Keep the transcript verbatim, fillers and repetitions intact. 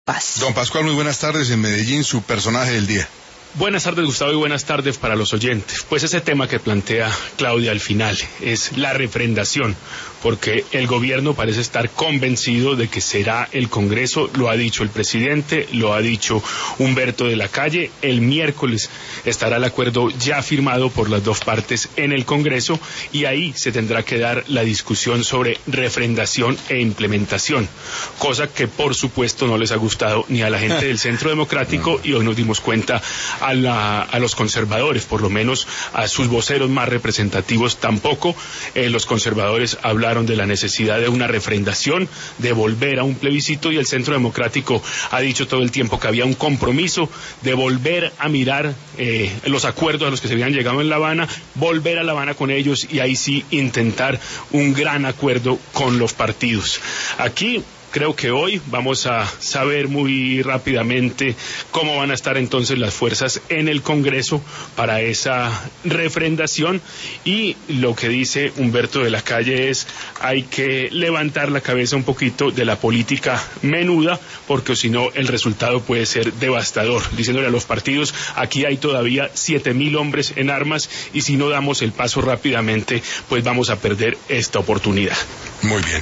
Paz. Don Pascual, muy buenas tardes. En Medellín, su personaje del día. Buenas tardes, Gustavo, y buenas tardes para los oyentes. Pues ese tema que plantea Claudia al final es la refrendación, porque el gobierno parece estar convencido de que será el Congreso, lo ha dicho el presidente, lo ha dicho Humberto de la Calle. El miércoles estará el acuerdo ya firmado por las dos partes en el Congreso y ahí se tendrá que dar la discusión sobre refrendación e implementación, cosa que por supuesto no les ha gustado ni a la gente del Centro Democrático y hoy nos dimos cuenta a, la, a los conservadores, por lo menos a sus voceros más representativos tampoco. Eh, los conservadores hablaron de la necesidad de una refrendación, de volver a un plebiscito, y el Centro Democrático ha dicho todo el tiempo que había un compromiso de volver a mirar eh, los acuerdos a los que se habían llegado en La Habana, volver a La Habana con ellos y ahí sí intentar un gran acuerdo con los partidos. Aquí creo que hoy vamos a saber muy rápidamente cómo van a estar entonces las fuerzas en el Congreso para esa refrendación, y lo que dice Humberto de la Calle es: hay que levantar la cabeza un poquito de la política menuda, porque si no el resultado puede ser devastador, diciéndole a los partidos: aquí hay todavía siete mil hombres en armas y si no damos el paso rápidamente pues vamos a perder esta oportunidad. Muy bien.